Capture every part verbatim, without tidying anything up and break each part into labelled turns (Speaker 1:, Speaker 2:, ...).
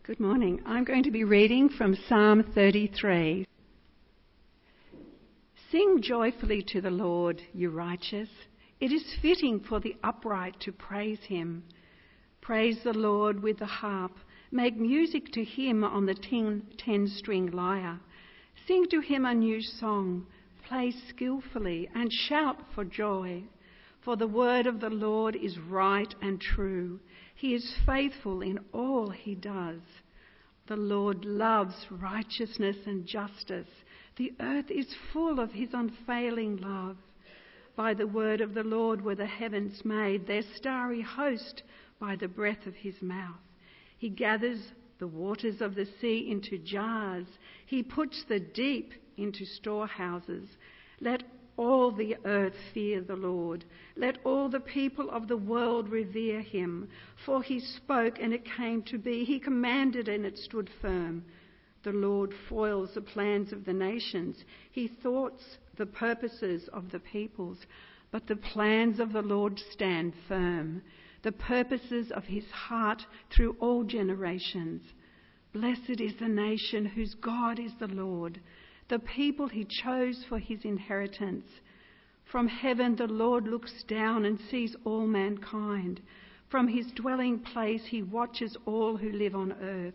Speaker 1: Good morning. I'm going to be reading from Psalm thirty-three. Sing joyfully to the Lord, you righteous. It is fitting for the upright to praise him. Praise the Lord with the harp. Make music to him on the ten, ten-string lyre. Sing to him a new song. Play skillfully and shout for joy. For the word of the Lord is right and true. He is faithful in all he does. The Lord loves righteousness and justice. The earth is full of his unfailing love. By the word of the Lord were the heavens made, their starry host by the breath of his mouth. He gathers the waters of the sea into jars. He puts the deep into storehouses. Let all the earth fear the Lord. Let all the people of the world revere him. For he spoke and it came to be. He commanded and it stood firm. The Lord foils the plans of the nations. He thwarts the purposes of the peoples. But the plans of the Lord stand firm, the purposes of his heart through all generations. Blessed is the nation whose God is the Lord, the people he chose for his inheritance. From heaven the Lord looks down and sees all mankind. From his dwelling place he watches all who live on earth.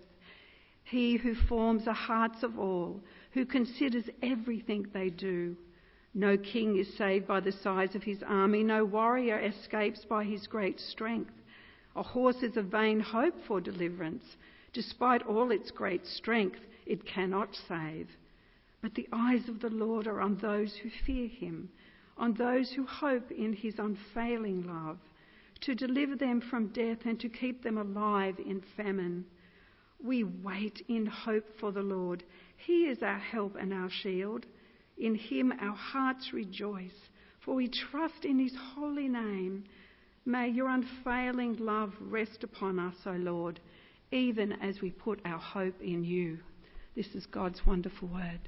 Speaker 1: He who forms the hearts of all, who considers everything they do. No king is saved by the size of his army. No warrior escapes by his great strength. A horse is a vain hope for deliverance. Despite all its great strength, it cannot save. But the eyes of the Lord are on those who fear him, on those who hope in his unfailing love, to deliver them from death and to keep them alive in famine. We wait in hope for the Lord. He is our help and our shield. In him our hearts rejoice, for we trust in his holy name. May your unfailing love rest upon us, O Lord, even as we put our hope in you. This is God's wonderful word.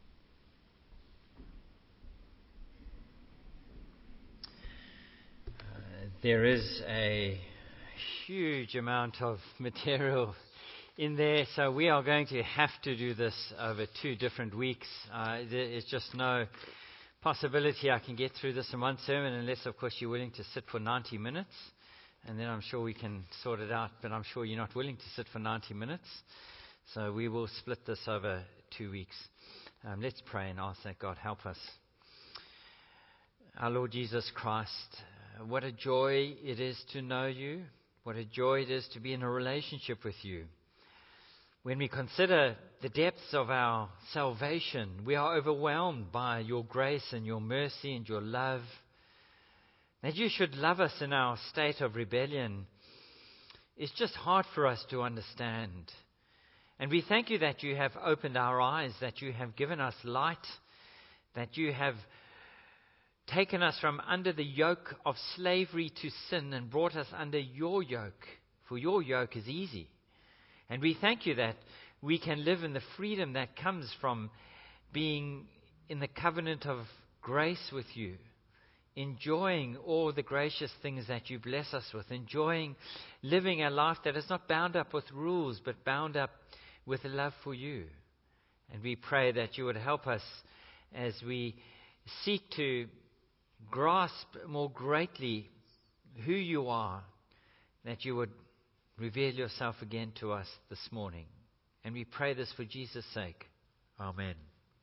Speaker 2: Uh, there is a huge amount of material in there, so we are going to have to do this over two different weeks. Uh, there is just no possibility I can get through this in one sermon, unless, of course, you're willing to sit for ninety minutes, and then I'm sure we can sort it out, but I'm sure you're not willing to sit for ninety minutes, so we will split this over two weeks. Um, let's pray and ask that God help us. Our Lord Jesus Christ, uh, what a joy it is to know you. What a joy it is to be in a relationship with you. When we consider the depths of our salvation, we are overwhelmed by your grace and your mercy and your love. That you should love us in our state of rebellion is just hard for us to understand. And we thank you that you have opened our eyes, that you have given us light, that you have taken us from under the yoke of slavery to sin and brought us under your yoke, for your yoke is easy. And we thank you that we can live in the freedom that comes from being in the covenant of grace with you, enjoying all the gracious things that you bless us with, enjoying living a life that is not bound up with rules, but bound up with a love for you. And we pray that you would help us as we seek to grasp more greatly who you are, that you would reveal yourself again to us this morning. And we pray this for Jesus' sake. Amen.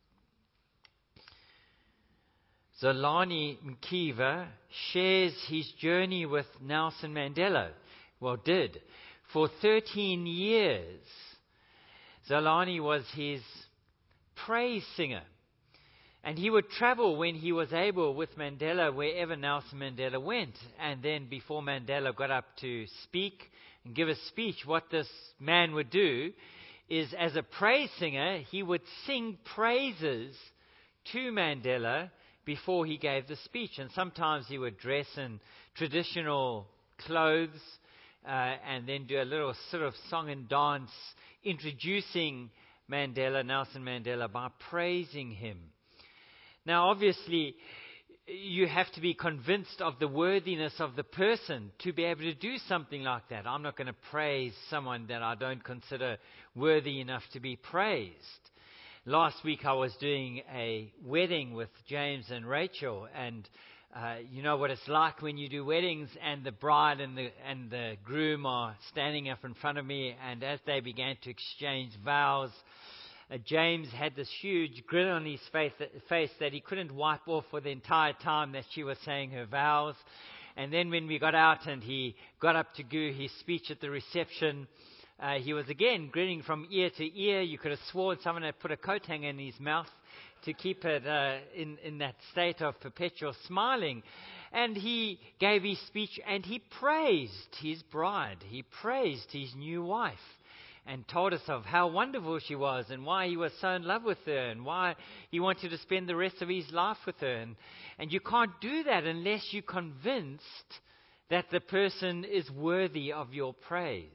Speaker 2: Zolani Mkiva shares his journey with Nelson Mandela. Well, did. For thirteen years, Zolani was his praise singer. And he would travel when he was able with Mandela wherever Nelson Mandela went. And then before Mandela got up to speak and give a speech, what this man would do is, as a praise singer, he would sing praises to Mandela before he gave the speech. And sometimes he would dress in traditional clothes uh, and then do a little sort of song and dance introducing Mandela, Nelson Mandela, by praising him. Now, obviously, you have to be convinced of the worthiness of the person to be able to do something like that. I'm not going to praise someone that I don't consider worthy enough to be praised. Last week I was doing a wedding with James and Rachel, and uh, you know what it's like when you do weddings and the bride and the and the groom are standing up in front of me, and as they began to exchange vows, Uh, James had this huge grin on his face that, face that he couldn't wipe off for the entire time that she was saying her vows. And then when we got out and he got up to do his speech at the reception, uh, he was again grinning from ear to ear. You could have sworn someone had put a coat hanger in his mouth to keep it uh, in, in that state of perpetual smiling. And he gave his speech and he praised his bride. He praised his new wife, and told us of how wonderful she was and why he was so in love with her and why he wanted to spend the rest of his life with her. And, and you can't do that unless you're convinced that the person is worthy of your praise.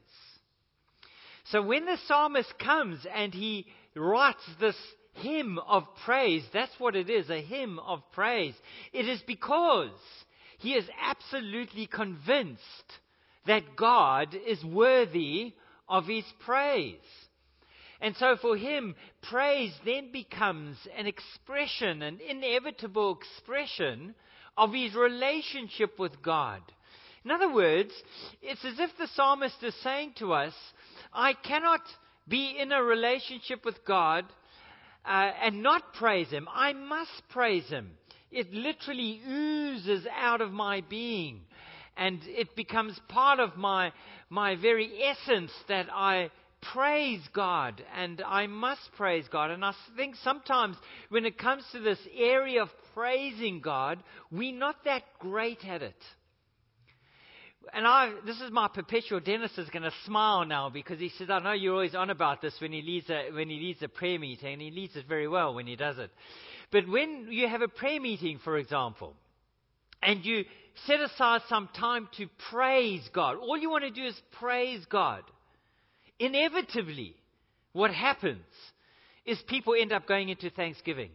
Speaker 2: So when the psalmist comes and he writes this hymn of praise, that's what it is, a hymn of praise. It is because he is absolutely convinced that God is worthy of his praise. And so for him, praise then becomes an expression, an inevitable expression of his relationship with God. In other words, it's as if the psalmist is saying to us, I cannot be in a relationship with God uh, and not praise him. I must praise him. It literally oozes out of my being. And it becomes part of my my very essence that I praise God, and I must praise God. And I think sometimes when it comes to this area of praising God, we're not that great at it. And I, this is my perpetual Dennis is going to smile now, because he says, I know you're always on about this when he leads a, when he leads a prayer meeting, and he leads it very well when he does it. But when you have a prayer meeting, for example, and you set aside some time to praise God, all you want to do is praise God. Inevitably, what happens is people end up going into thanksgiving.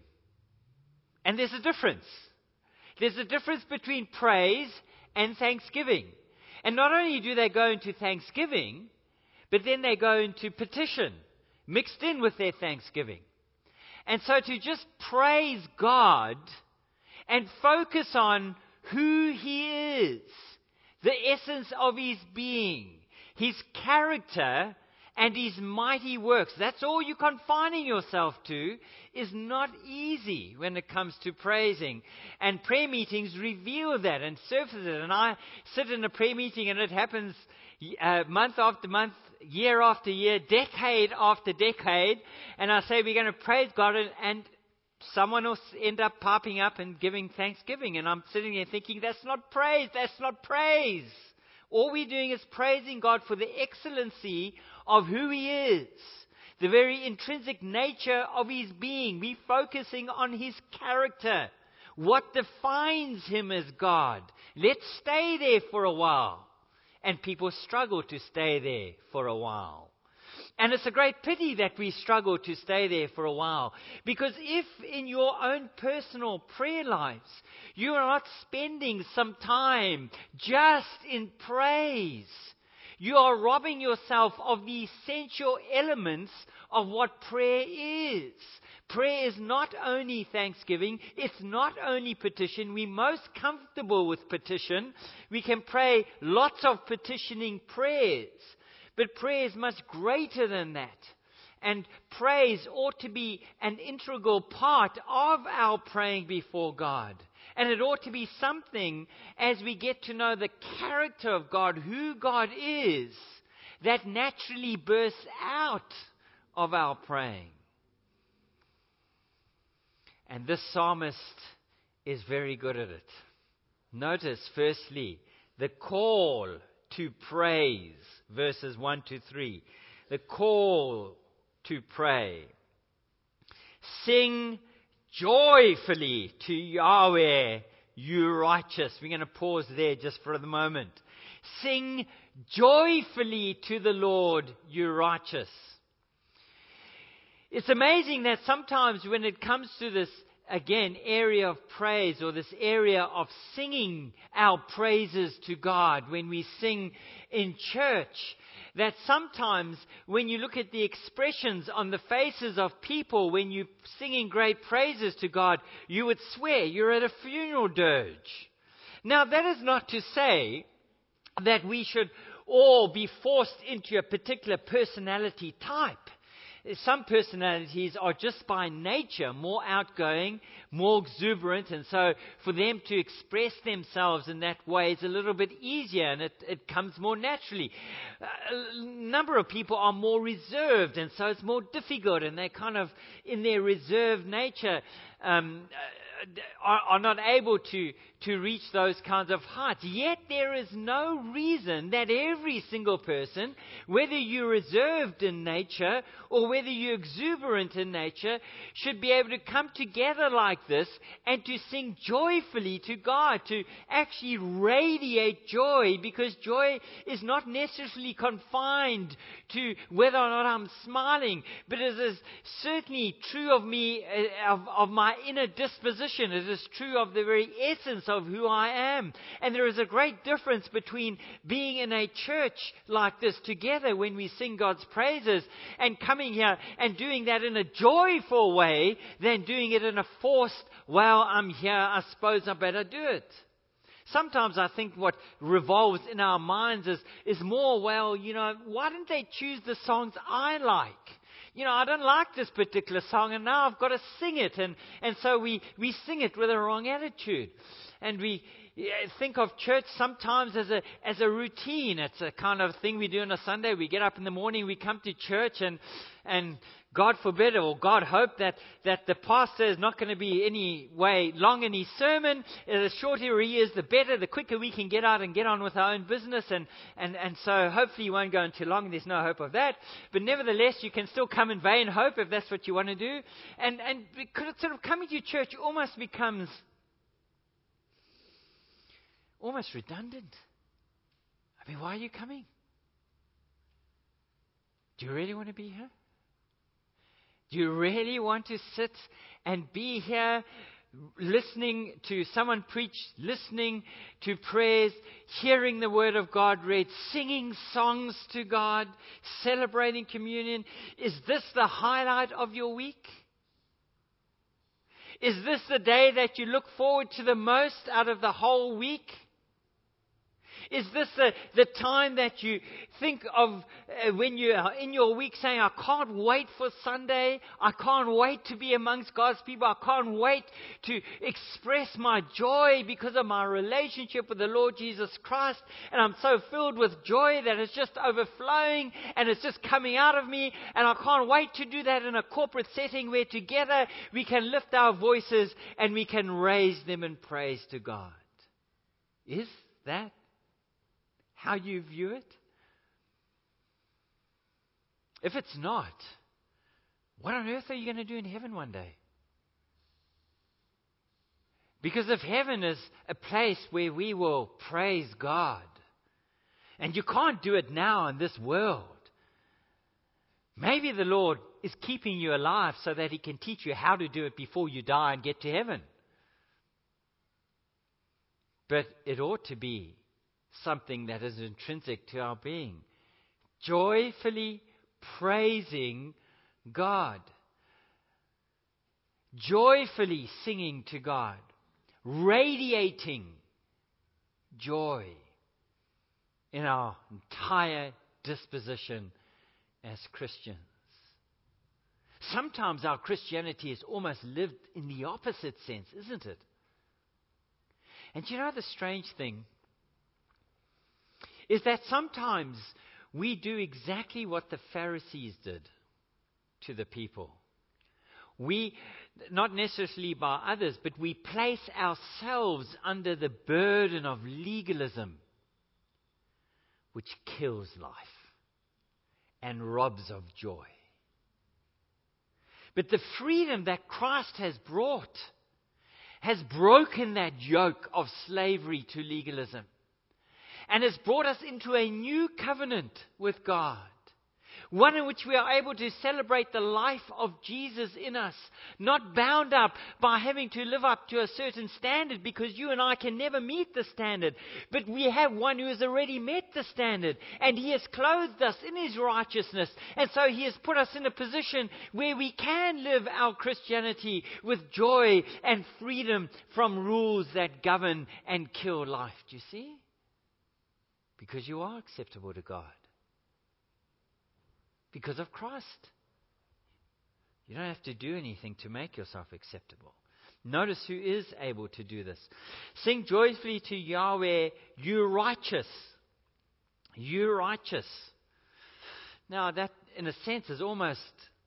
Speaker 2: And there's a difference. There's a difference between praise and thanksgiving. And not only do they go into thanksgiving, but then they go into petition, mixed in with their thanksgiving. And so to just praise God and focus on who he is, the essence of his being, his character, and his mighty works. That's all you're confining yourself to, is not easy when it comes to praising. And prayer meetings reveal that and surface it. And I sit in a prayer meeting and it happens uh, month after month, year after year, decade after decade. And I say we're going to praise God, and, and someone else end up popping up and giving thanksgiving. And I'm sitting there thinking, that's not praise, that's not praise. All we're doing is praising God for the excellency of who he is, the very intrinsic nature of his being. We're focusing on his character, what defines him as God. Let's stay there for a while. And people struggle to stay there for a while. And it's a great pity that we struggle to stay there for a while. Because if in your own personal prayer lives, you are not spending some time just in praise, you are robbing yourself of the essential elements of what prayer is. Prayer is not only thanksgiving, it's not only petition. We're most comfortable with petition. We can pray lots of petitioning prayers. But prayer is much greater than that. And praise ought to be an integral part of our praying before God. And it ought to be something, as we get to know the character of God, who God is, that naturally bursts out of our praying. And this psalmist is very good at it. Notice, firstly, the call to praise, verses one to three. The call to pray. Sing joyfully to Yahweh, you righteous. We're going to pause there just for the moment. Sing joyfully to the Lord, you righteous. It's amazing that sometimes when it comes to this again, area of praise, or this area of singing our praises to God when we sing in church, that sometimes when you look at the expressions on the faces of people when you're singing great praises to God, you would swear you're at a funeral dirge. Now, that is not to say that we should all be forced into a particular personality type. Some personalities are just by nature more outgoing, more exuberant, and so for them to express themselves in that way is a little bit easier, and it, it comes more naturally. A number of people are more reserved, and so it's more difficult, and they kind of, in their reserved nature, um, are, are not able to, to reach those kinds of heights. Yet there is no reason that every single person, whether you're reserved in nature or whether you're exuberant in nature, should be able to come together like this and to sing joyfully to God, to actually radiate joy, because joy is not necessarily confined to whether or not I'm smiling, but it is certainly true of me, of, of my inner disposition. It is true of the very essence of who I am. And there is a great difference between being in a church like this together when we sing God's praises and coming here and doing that in a joyful way than doing it in a forced, well, I'm here, I suppose I better do it. Sometimes I think what revolves in our minds is, is more, well, you know, why didn't they choose the songs I like? You know, I don't like this particular song, and now I've got to sing it. And, and so we, we sing it with a wrong attitude. And we think of church sometimes as a as a routine. It's a kind of thing we do on a Sunday. We get up in the morning, we come to church, and and God forbid, or God hope, that, that the pastor is not going to be any way long in his sermon. The shorter he is, the better, the quicker we can get out and get on with our own business. And, and, and so hopefully you won't go on too long. There's no hope of that. But nevertheless, you can still come in vain hope if that's what you want to do. And, and because sort of coming to church almost becomes almost redundant. I mean, why are you coming? Do you really want to be here? Do you really want to sit and be here listening to someone preach, listening to prayers, hearing the Word of God read, singing songs to God, celebrating communion? Is this the highlight of your week? Is this the day that you look forward to the most out of the whole week? Is this the, the time that you think of uh, when you are in your week saying, I can't wait for Sunday. I can't wait to be amongst God's people. I can't wait to express my joy because of my relationship with the Lord Jesus Christ. And I'm so filled with joy that it's just overflowing and it's just coming out of me. And I can't wait to do that in a corporate setting where together we can lift our voices and we can raise them in praise to God. Is that how you view it? If it's not, what on earth are you going to do in heaven one day? Because if heaven is a place where we will praise God, and you can't do it now in this world, maybe the Lord is keeping you alive so that He can teach you how to do it before you die and get to heaven. But it ought to be something that is intrinsic to our being. Joyfully praising God. Joyfully singing to God. Radiating joy in our entire disposition as Christians. Sometimes our Christianity is almost lived in the opposite sense, isn't it? And you know the strange thing is that sometimes we do exactly what the Pharisees did to the people. We, not necessarily by others, but we place ourselves under the burden of legalism, which kills life and robs of joy. But the freedom that Christ has brought has broken that yoke of slavery to legalism, and has brought us into a new covenant with God, One in which we are able to celebrate the life of Jesus in us, not bound up by having to live up to a certain standard, because you and I can never meet the standard. But we have one who has already met the standard, and He has clothed us in His righteousness. And so He has put us in a position where we can live our Christianity with joy and freedom from rules that govern and kill life. Do you see? Because you are acceptable to God. Because of Christ. You don't have to do anything to make yourself acceptable. Notice who is able to do this. Sing joyfully to Yahweh, you righteous. You righteous. Now that, in a sense, is almost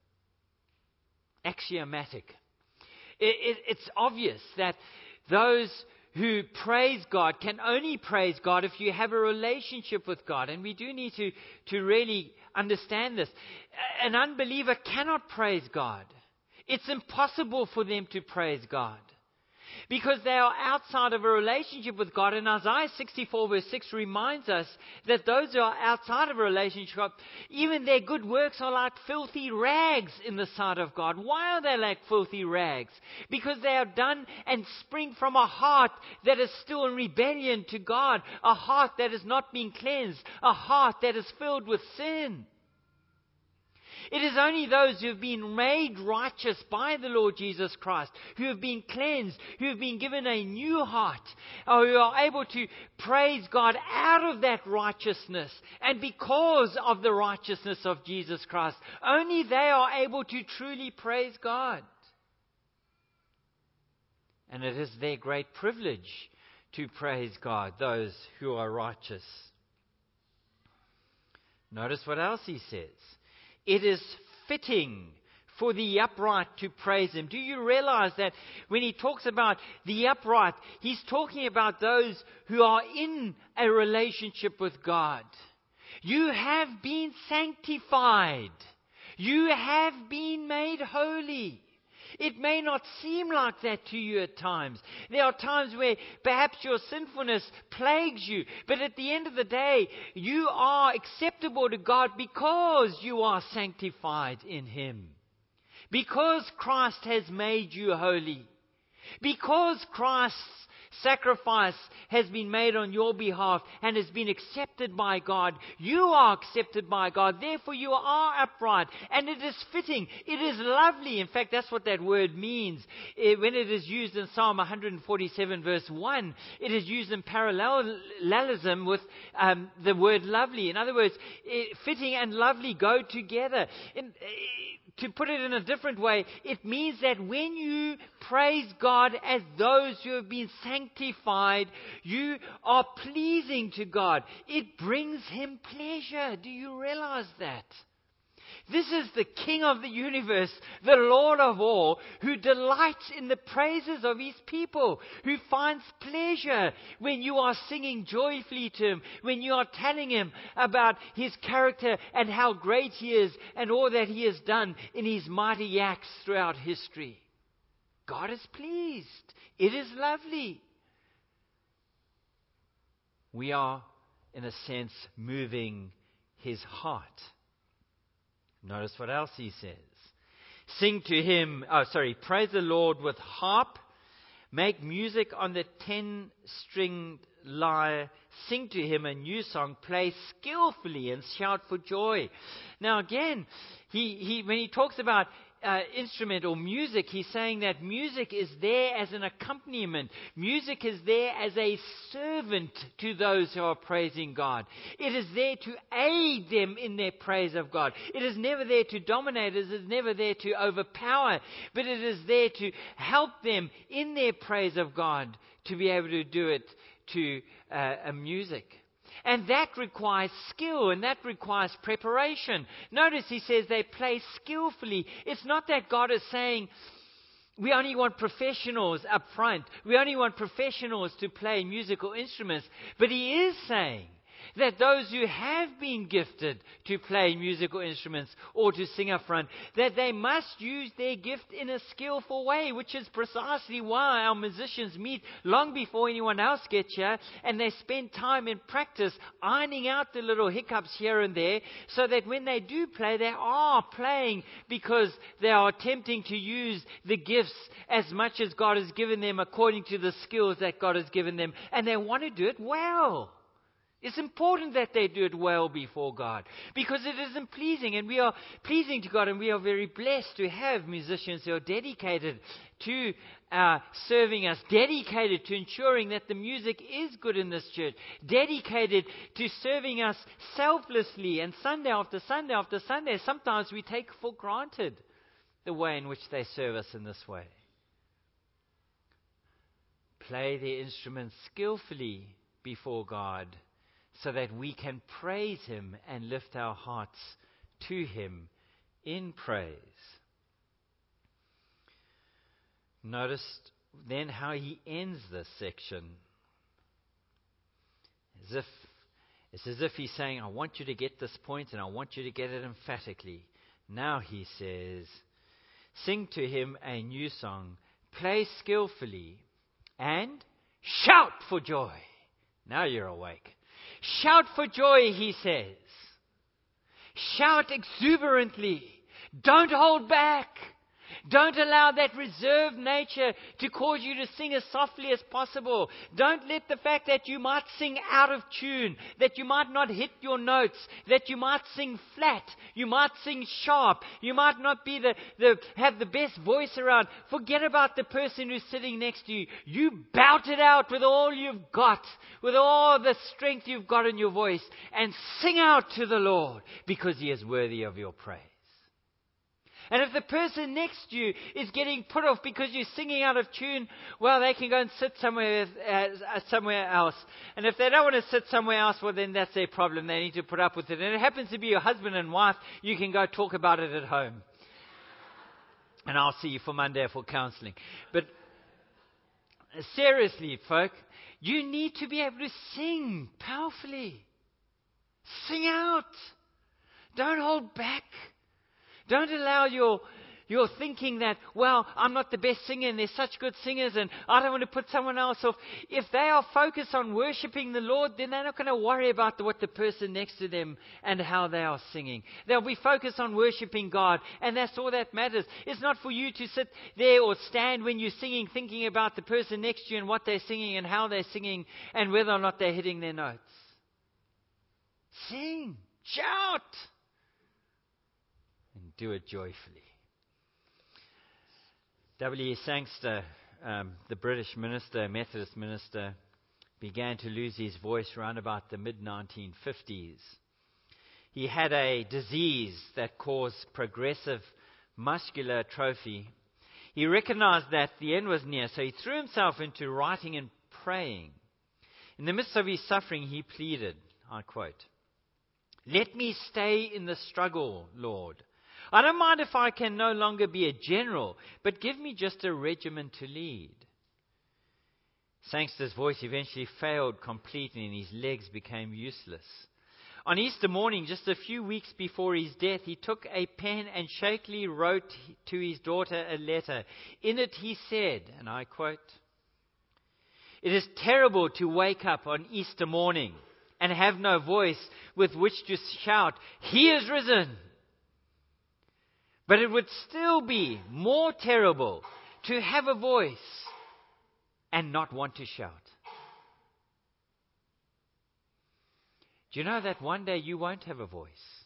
Speaker 2: axiomatic. It, it, it's obvious that those who praise God can only praise God if you have a relationship with God. And we do need to, to really understand this. An unbeliever cannot praise God. It's impossible for them to praise God, because they are outside of a relationship with God. And Isaiah sixty-four verse six reminds us that those who are outside of a relationship, even their good works are like filthy rags in the sight of God. Why are they like filthy rags? Because they are done and spring from a heart that is still in rebellion to God, a heart that has not been cleansed, a heart that is filled with sin. It is only those who have been made righteous by the Lord Jesus Christ, who have been cleansed, who have been given a new heart, or who are able to praise God out of that righteousness. And because of the righteousness of Jesus Christ, only they are able to truly praise God. And it is their great privilege to praise God, those who are righteous. Notice what else he says. It is fitting for the upright to praise Him. Do you realize that when he talks about the upright, he's talking about those who are in a relationship with God? You have been sanctified. You have been made holy. It may not seem like that to you at times. There are times where perhaps your sinfulness plagues you. But at the end of the day, you are acceptable to God because you are sanctified in Him. Because Christ has made you holy. Because Christ's sacrifice has been made on your behalf and has been accepted by God. You are accepted by God. Therefore you are upright. And it is fitting. It is lovely. In fact, that's what that word means. When it is used in Psalm one forty-seven verse one, it is used in parallelism with um, the word lovely. In other words, fitting and lovely go together. In, To put it in a different way, it means that when you praise God as those who have been sanctified, you are pleasing to God. It brings Him pleasure. Do you realize that? This is the King of the universe, the Lord of all, who delights in the praises of His people, who finds pleasure when you are singing joyfully to Him, when you are telling Him about His character and how great He is and all that He has done in His mighty acts throughout history. God is pleased. It is lovely. We are, in a sense, moving His heart. Notice what else he says. Sing to Him, oh sorry, praise the Lord with harp. Make music on the ten-stringed lyre. Sing to Him a new song. Play skillfully and shout for joy. Now again, he, he when he talks about Uh, instrument or music, he's saying that music is there as an accompaniment. Music is there as a servant to those who are praising God. It is there to aid them in their praise of God. It is never there to dominate. It is never there to overpower, but it is there to help them in their praise of God to be able to do it to uh, a music. And that requires skill, and that requires preparation. Notice he says they play skillfully. It's not that God is saying, we only want professionals up front. We only want professionals to play musical instruments. But He is saying that those who have been gifted to play musical instruments or to sing up front, that they must use their gift in a skillful way, which is precisely why our musicians meet long before anyone else gets here, and they spend time in practice ironing out the little hiccups here and there, so that when they do play, they are playing because they are attempting to use the gifts as much as God has given them according to the skills that God has given them, and they want to do it well. It's important that they do it well before God, because it isn't pleasing, and we are pleasing to God, and we are very blessed to have musicians who are dedicated to uh, serving us, dedicated to ensuring that the music is good in this church, dedicated to serving us selflessly, and Sunday after Sunday after Sunday. Sometimes we take for granted the way in which they serve us in this way. Play their instruments skillfully before God, so that we can praise Him and lift our hearts to Him in praise. Notice then how he ends this section. As if, it's as if he's saying, I want you to get this point, and I want you to get it emphatically. Now he says, sing to Him a new song, play skillfully, and shout for joy. Now you're awake. Shout for joy, he says. Shout exuberantly. Don't hold back. Don't allow that reserved nature to cause you to sing as softly as possible. Don't let the fact that you might sing out of tune, that you might not hit your notes, that you might sing flat, you might sing sharp, you might not be the, the have the best voice around. Forget about the person who's sitting next to you. You bout it out with all you've got, with all the strength you've got in your voice, and sing out to the Lord, because He is worthy of your praise. And if the person next to you is getting put off because you're singing out of tune, well, they can go and sit somewhere uh, somewhere else. And if they don't want to sit somewhere else, well, then that's their problem. They need to put up with it. And it happens to be your husband and wife, you can go talk about it at home. And I'll see you for Monday for counseling. But seriously, folk, you need to be able to sing powerfully. Sing out. Don't hold back. Don't allow your your thinking that, well, I'm not the best singer and there's such good singers and I don't want to put someone else off. If they are focused on worshiping the Lord, then they're not going to worry about the, what the person next to them and how they are singing. They'll be focused on worshiping God, and that's all that matters. It's not for you to sit there or stand when you're singing thinking about the person next to you and what they're singing and how they're singing and whether or not they're hitting their notes. Sing, shout, and do it joyfully. W E Sangster, um, the British minister, Methodist minister, began to lose his voice around about the mid nineteen fifties. He had a disease that caused progressive muscular atrophy. He recognized that the end was near, so he threw himself into writing and praying. In the midst of his suffering, he pleaded, I quote, "Let me stay in the struggle, Lord. I don't mind if I can no longer be a general, but give me just a regiment to lead." Sangster's voice eventually failed completely and his legs became useless. On Easter morning, just a few weeks before his death, he took a pen and shakily wrote to his daughter a letter. In it he said, and I quote, "It is terrible to wake up on Easter morning and have no voice with which to shout, 'He is risen!' But it would still be more terrible to have a voice and not want to shout." Do you know that one day you won't have a voice?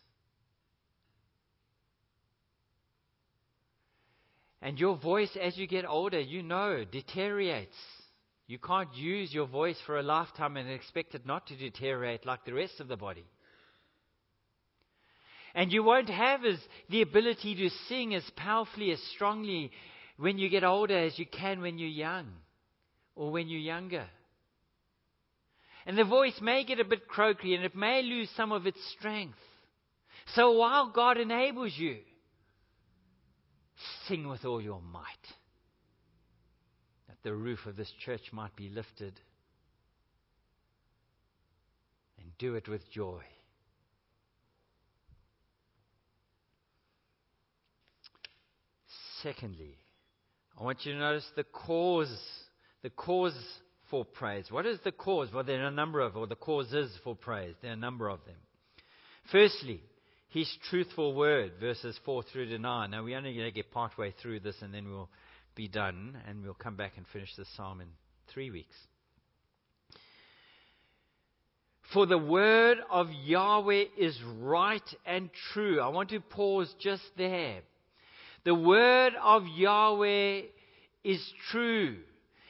Speaker 2: And your voice, as you get older, you know, deteriorates. You can't use your voice for a lifetime and expect it not to deteriorate like the rest of the body. And you won't have as the ability to sing as powerfully, as strongly when you get older as you can when you're young or when you're younger. And the voice may get a bit croaky and it may lose some of its strength. So while God enables you, sing with all your might, that the roof of this church might be lifted. And do it with joy. Secondly, I want you to notice the cause, the cause for praise. What is the cause? Well, there are a number of, or the causes for praise. There are a number of them. Firstly, His truthful word, verses four through to nine. Now, we're only going to get partway through this, and then we'll be done, and we'll come back and finish this psalm in three weeks. For the word of Yahweh is right and true. I want to pause just there. The word of Yahweh is true.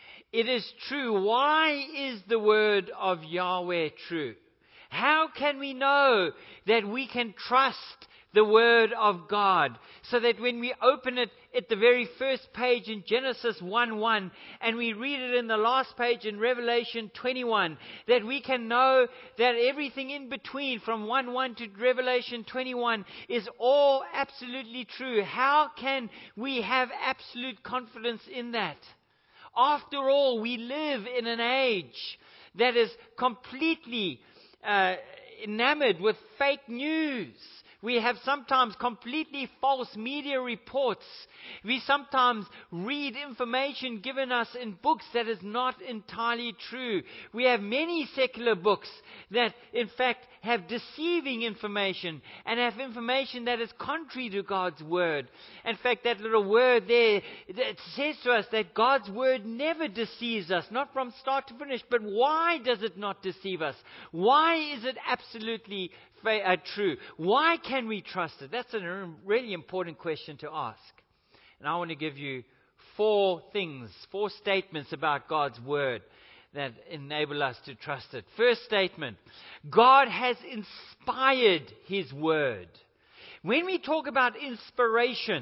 Speaker 2: It is true. Why is the word of Yahweh true? How can we know that we can trust the word of God, so that when we open it at the very first page in Genesis one one, and we read it in the last page in Revelation twenty-one, that we can know that everything in between from one one to Revelation twenty-one is all absolutely true? How can we have absolute confidence in that? After all, we live in an age that is completely uh, enamored with fake news. We have sometimes completely false media reports. We sometimes read information given us in books that is not entirely true. We have many secular books that, in fact, have deceiving information and have information that is contrary to God's word. In fact, that little word there, it says to us that God's word never deceives us, not from start to finish. But why does it not deceive us? Why is it absolutely Uh, true? Why can we trust it? That's a really important question to ask. And I want to give you four things, four statements about God's word that enable us to trust it. First statement: God has inspired His word. When we talk about inspiration,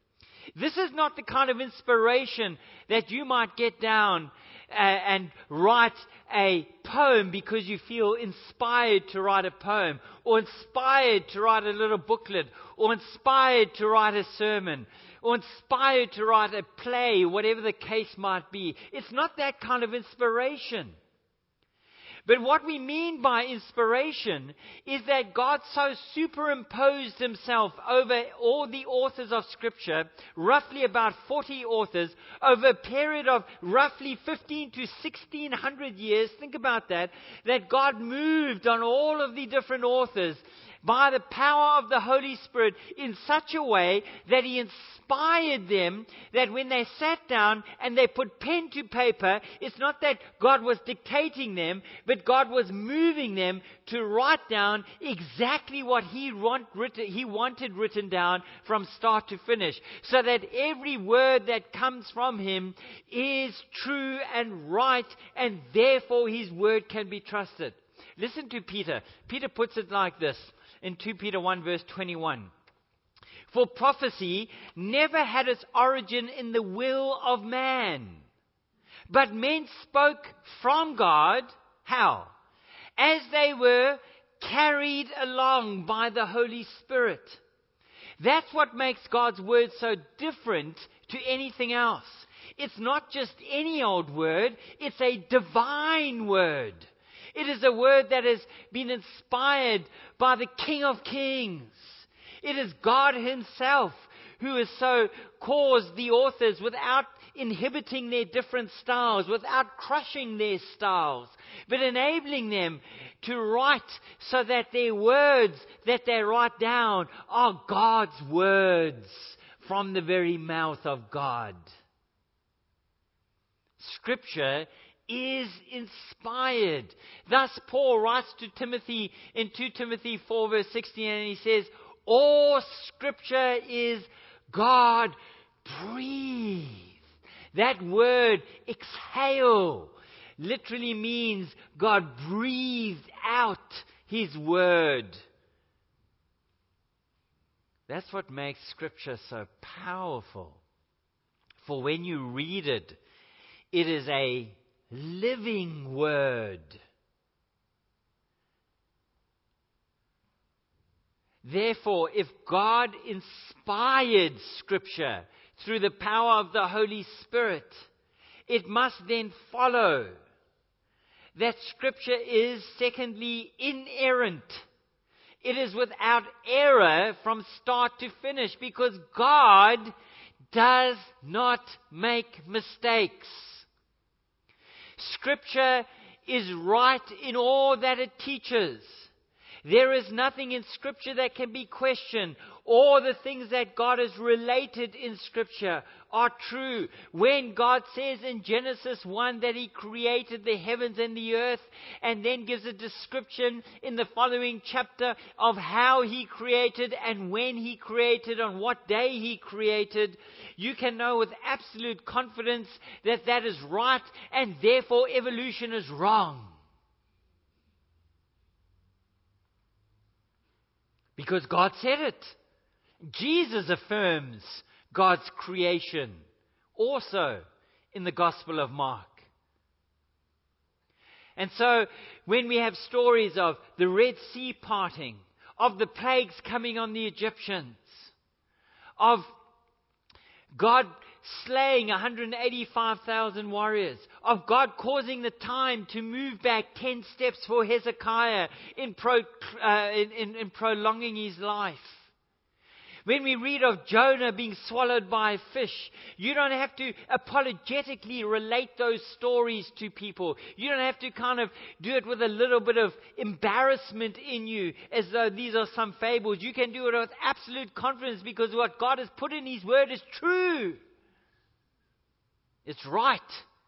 Speaker 2: this is not the kind of inspiration that you might get down uh, and write a poem because you feel inspired to write a poem, or inspired to write a little booklet, or inspired to write a sermon, or inspired to write a play, whatever the case might be. It's not that kind of inspiration. But what we mean by inspiration is that God so superimposed Himself over all the authors of Scripture, roughly about forty authors, over a period of roughly fifteen to sixteen hundred years. Think about that. That God moved on all of the different authors by the power of the Holy Spirit in such a way that He inspired them, that when they sat down and they put pen to paper, it's not that God was dictating them, but God was moving them to write down exactly what He, want, written, he wanted written down from start to finish, so that every word that comes from Him is true and right, and therefore His word can be trusted. Listen to Peter. Peter puts it like this in Second Peter one verse twenty-one. For prophecy never had its origin in the will of man, but men spoke from God. How? As they were carried along by the Holy Spirit. That's what makes God's word so different to anything else. It's not just any old word, it's a divine word. It is a word that has been inspired by the King of Kings. It is God Himself who has so caused the authors, without inhibiting their different styles, without crushing their styles, but enabling them to write so that their words that they write down are God's words from the very mouth of God. Scripture is inspired. Thus Paul writes to Timothy in Second Timothy four verse sixteen, and he says, all Scripture is God breathed. That word exhale literally means God breathed out His word. That's what makes Scripture so powerful. For when you read it, it is a living word. Therefore, if God inspired Scripture through the power of the Holy Spirit, it must then follow that Scripture is, secondly, inerrant. It is without error from start to finish, because God does not make mistakes. Scripture is right in all that it teaches. There is nothing in Scripture that can be questioned. All the things that God has related in Scripture are true. When God says in Genesis one that He created the heavens and the earth, and then gives a description in the following chapter of how He created and when He created, on what day He created, you can know with absolute confidence that that is right, and therefore evolution is wrong. Because God said it. Jesus affirms God's creation also in the Gospel of Mark. And so when we have stories of the Red Sea parting, of the plagues coming on the Egyptians, of God slaying one hundred eighty-five thousand warriors, of God causing the time to move back ten steps for Hezekiah in, pro, uh, in, in, in prolonging his life. When we read of Jonah being swallowed by a fish, you don't have to apologetically relate those stories to people. You don't have to kind of do it with a little bit of embarrassment in you, as though these are some fables. You can do it with absolute confidence, because what God has put in His Word is true. It's right.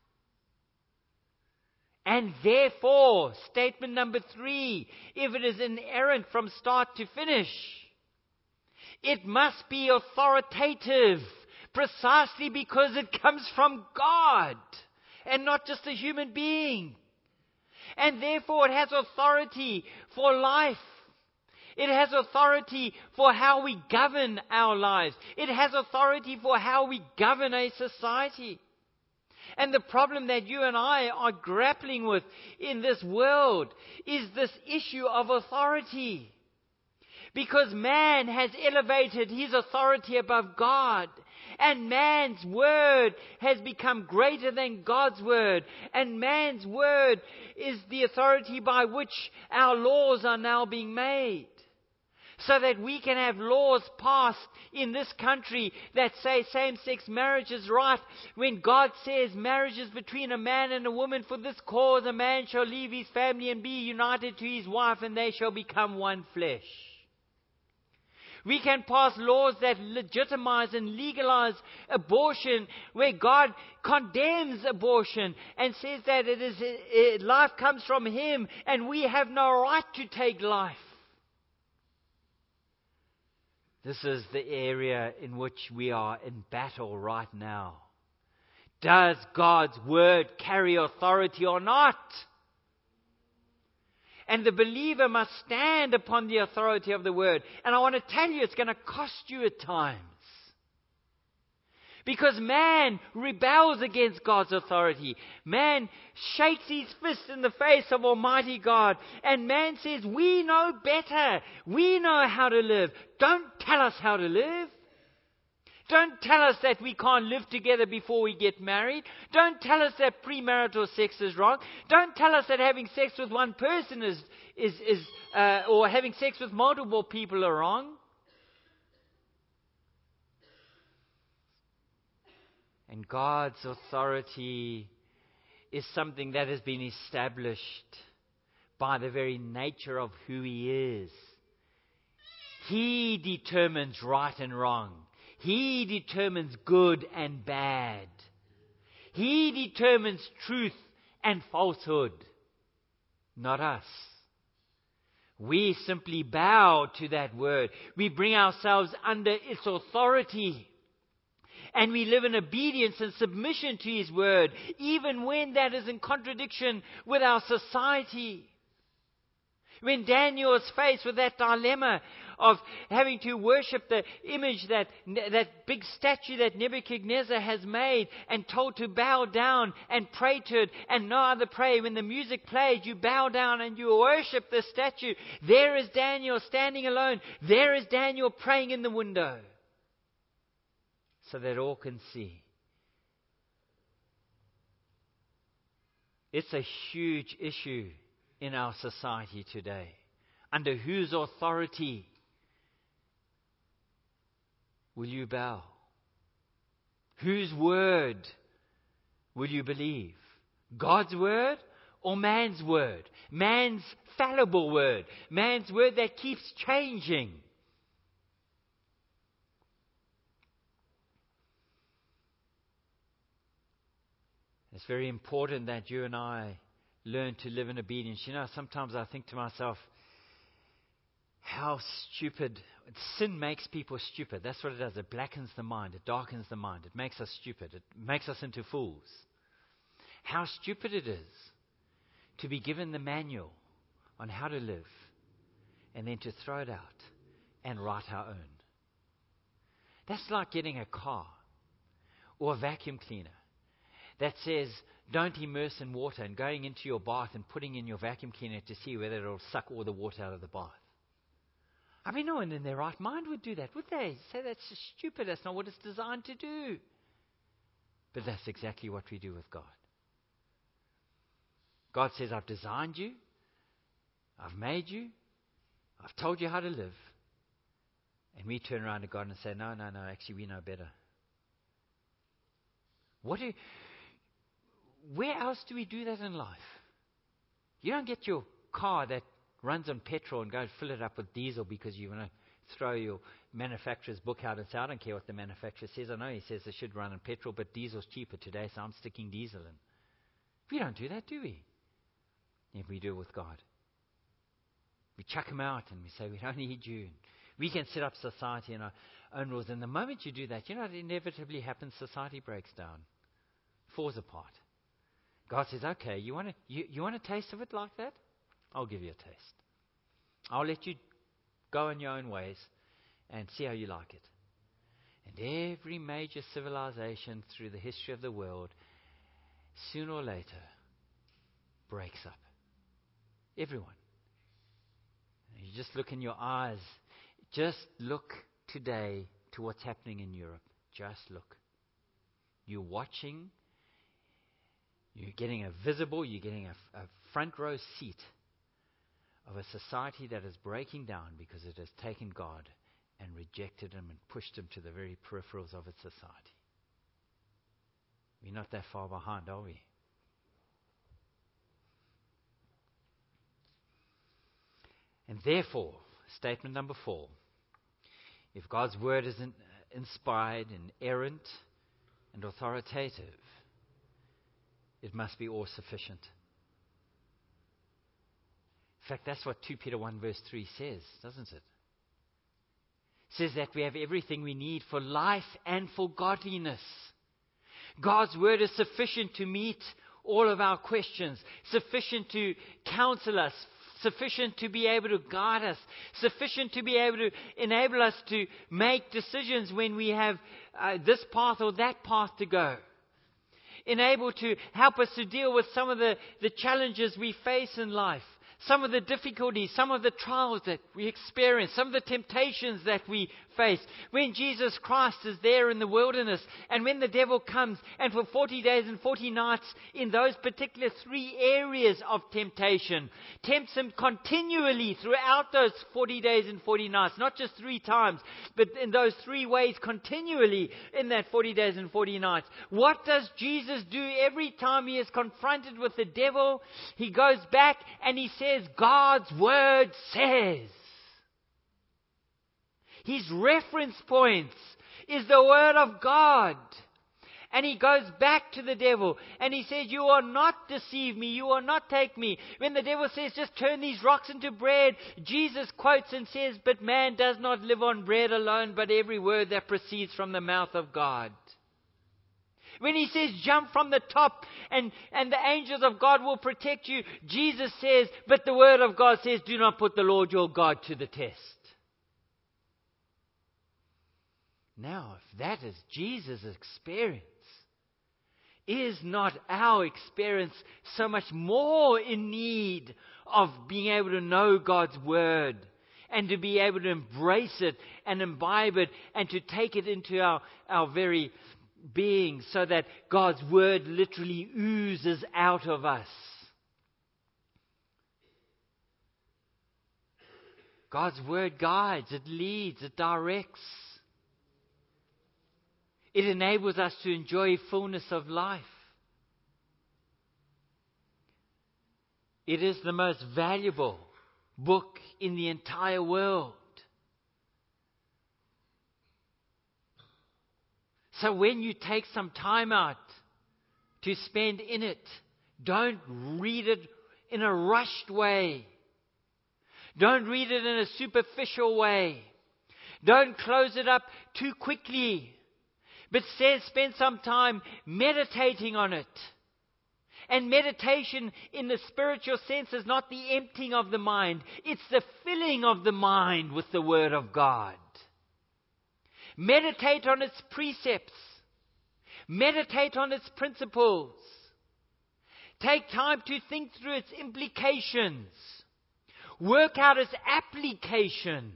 Speaker 2: And therefore, statement number three, if it is inerrant from start to finish, it must be authoritative, precisely because it comes from God and not just a human being. And therefore it has authority for life. It has authority for how we govern our lives. It has authority for how we govern a society. And the problem that you and I are grappling with in this world is this issue of authority. Because man has elevated his authority above God. And man's word has become greater than God's word. And man's word is the authority by which our laws are now being made. So that we can have laws passed in this country that say same-sex marriage is right, when God says marriage is between a man and a woman. For this cause a man shall leave his family and be united to his wife, and they shall become one flesh. We can pass laws that legitimize and legalize abortion, where God condemns abortion and says that it is it, life comes from Him and we have no right to take life. This is the area in which we are in battle right now. Does God's word carry authority or not? And the believer must stand upon the authority of the word. And I want to tell you, it's going to cost you at times. Because man rebels against God's authority. Man shakes his fist in the face of Almighty God. And man says, we know better. We know how to live. Don't tell us how to live. Don't tell us that we can't live together before we get married. Don't tell us that premarital sex is wrong. Don't tell us that having sex with one person is, is, is uh, or having sex with multiple people are wrong. And God's authority is something that has been established by the very nature of who He is. He determines right and wrong. He determines good and bad. He determines truth and falsehood, not us. We simply bow to that word. We bring ourselves under its authority. And we live in obedience and submission to His word, even when that is in contradiction with our society. When Daniel is faced with that dilemma of having to worship the image, that, that big statue that Nebuchadnezzar has made, and told to bow down and pray to it and no other pray. When the music plays, you bow down and you worship the statue. There is Daniel standing alone. There is Daniel praying in the window, so that all can see. It's a huge issue in our society today. Under whose authority will you bow? Whose word will you believe? God's word or man's word? Man's fallible word. Man's word that keeps changing. It's very important that you and I learn to live in obedience. You know, sometimes I think to myself, how stupid. Sin makes people stupid. That's what it does. It blackens the mind. It darkens the mind. It makes us stupid. It makes us into fools. How stupid it is to be given the manual on how to live and then to throw it out and write our own. That's like getting a car or a vacuum cleaner that says, don't immerse in water, and going into your bath and putting in your vacuum cleaner to see whether it'll suck all the water out of the bath. I mean, no one in their right mind would do that, would they? Say that's just stupid. That's not what it's designed to do. But that's exactly what we do with God. God says, I've designed you. I've made you. I've told you how to live. And we turn around to God and say, no, no, no, actually we know better. What do, where else do we do that in life? You don't get your car that runs on petrol and go and fill it up with diesel because you want to throw your manufacturer's book out and say, I don't care what the manufacturer says. I know he says it should run on petrol, but diesel's cheaper today, so I'm sticking diesel in. We don't do that, do we? If we do it with God. We chuck him out and we say, we don't need you. We can set up society in our own rules. And the moment you do that, you know what inevitably happens? Society breaks down. Falls apart. God says, okay, you want to you, you want a taste of it like that? I'll give you a taste. I'll let you go in your own ways and see how you like it. And every major civilization through the history of the world, sooner or later, breaks up. Everyone. You just look in your eyes. Just look today to what's happening in Europe. Just look. You're watching. You're getting a visible, you're getting a, a front row seat of a society that is breaking down because it has taken God and rejected him and pushed him to the very peripherals of its society. We're not that far behind, are we? And therefore, statement number four, if God's word is in, uh, inspired, inerrant, and authoritative, it must be all-sufficient. In fact, that's what Second Peter one verse three says, doesn't it? It says that we have everything we need for life and for godliness. God's word is sufficient to meet all of our questions, sufficient to counsel us, sufficient to be able to guide us, sufficient to be able to enable us to make decisions when we have uh, this path or that path to go. Enable to help us to deal with some of the, the challenges we face in life, some of the difficulties, some of the trials that we experience, some of the temptations that we face. When Jesus Christ is there in the wilderness, and when the devil comes, and for forty days and forty nights in those particular three areas of temptation, tempts him continually throughout those forty days and forty nights, not just three times, but in those three ways continually in that forty days and forty nights. What does Jesus do every time he is confronted with the devil? He goes back and he says, God's word says. His reference points is the word of God. And he goes back to the devil and he says, you will not deceive me, you will not take me. When the devil says, just turn these rocks into bread, Jesus quotes and says, but man does not live on bread alone, but every word that proceeds from the mouth of God. When he says, jump from the top and, and the angels of God will protect you, Jesus says, but the word of God says, do not put the Lord your God to the test. Now, if that is Jesus' experience, is not our experience so much more in need of being able to know God's word and to be able to embrace it and imbibe it and to take it into our, our very being so that God's word literally oozes out of us. God's word guides, it leads, it directs. It enables us to enjoy fullness of life. It is the most valuable book in the entire world. So when you take some time out to spend in it, don't read it in a rushed way. Don't read it in a superficial way. Don't close it up too quickly. But says spend some time meditating on it. And meditation in the spiritual sense is not the emptying of the mind. It's the filling of the mind with the Word of God. Meditate on its precepts. Meditate on its principles. Take time to think through its implications. Work out its application.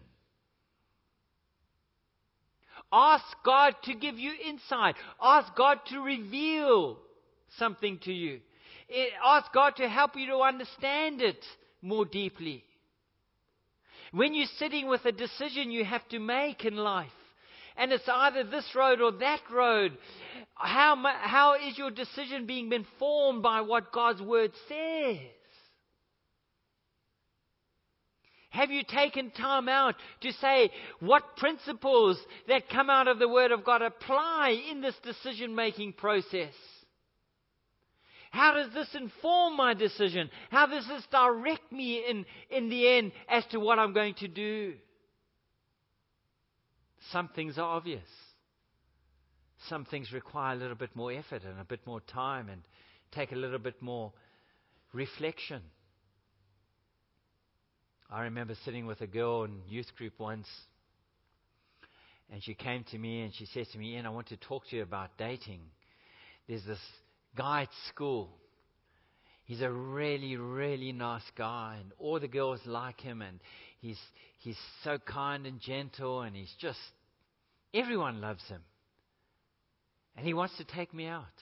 Speaker 2: Ask God to give you insight. Ask God to reveal something to you. Ask God to help you to understand it more deeply. When you're sitting with a decision you have to make in life, and it's either this road or that road, how, how is your decision being informed by what God's Word says? Have you taken time out to say what principles that come out of the Word of God apply in this decision-making process? How does this inform my decision? How does this direct me in, in the end as to what I'm going to do? Some things are obvious. Some things require a little bit more effort and a bit more time and take a little bit more reflection. I remember sitting with a girl in youth group once, and she came to me and she said to me, Ian, I want to talk to you about dating. There's this guy at school. He's a really, really nice guy, and all the girls like him, and he's he's so kind and gentle, and he's just, everyone loves him. And he wants to take me out.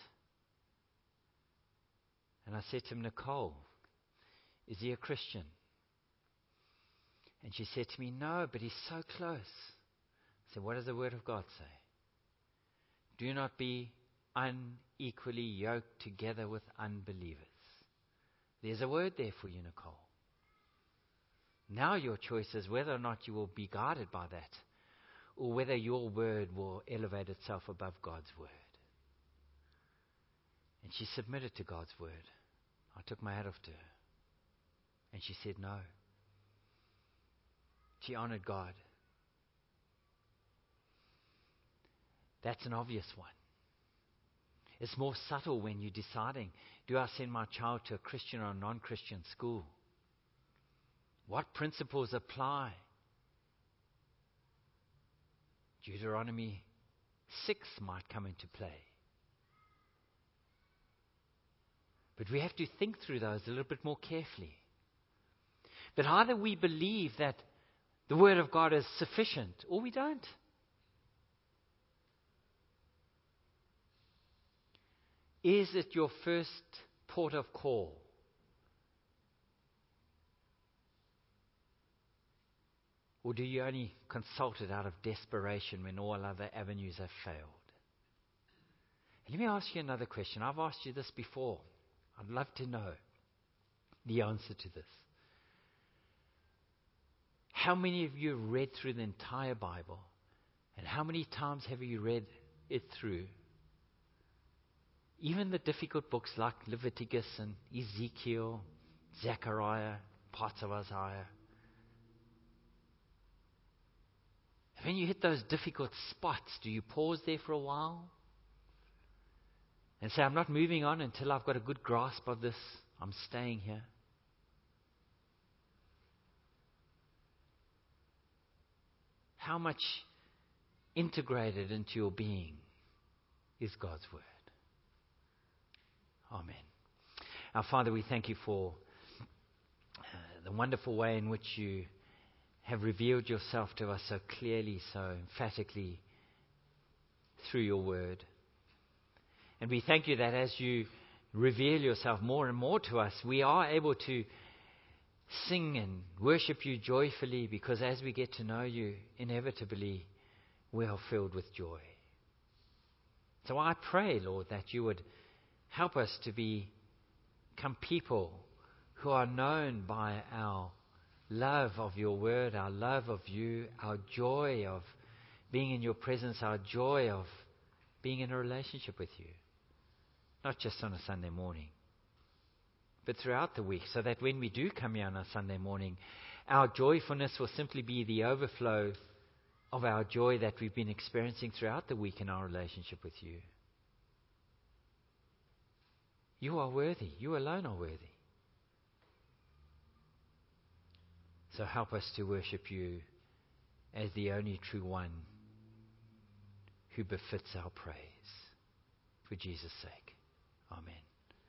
Speaker 2: And I said to him, Nicole, is he a Christian? And she said to me, no, but he's so close. I said, what does the Word of God say? Do not be unequally yoked together with unbelievers. There's a word there for you, Nicole. Now your choice is whether or not you will be guided by that, or whether your word will elevate itself above God's word. And she submitted to God's word. I took my hat off to her. And she said no. She honored God. That's an obvious one. It's more subtle when you're deciding, do I send my child to a Christian or a non-Christian school? What principles apply? Deuteronomy six might come into play. But we have to think through those a little bit more carefully. But either we believe that the Word of God is sufficient, or we don't. Is it your first port of call? Or do you only consult it out of desperation when all other avenues have failed? And let me ask you another question. I've asked you this before. I'd love to know the answer to this. How many of you have read through the entire Bible? And how many times have you read it through? Even the difficult books like Leviticus and Ezekiel, Zechariah, parts of Isaiah. When you hit those difficult spots, do you pause there for a while? And say, I'm not moving on until I've got a good grasp of this. I'm staying here. How much integrated into your being is God's Word? Amen. Our Father, we thank you for uh, the wonderful way in which you have revealed yourself to us so clearly, so emphatically through your Word. And we thank you that as you reveal yourself more and more to us, we are able to sing and worship you joyfully, because as we get to know you, inevitably we are filled with joy. So I pray, Lord, that you would help us to be, become people who are known by our love of your word, our love of you, our joy of being in your presence, our joy of being in a relationship with you. Not just on a Sunday morning, but throughout the week, so that when we do come here on a Sunday morning, our joyfulness will simply be the overflow of our joy that we've been experiencing throughout the week in our relationship with you. You are worthy. You alone are worthy. So help us to worship you as the only true one who befits our praise. For Jesus' sake. Amen.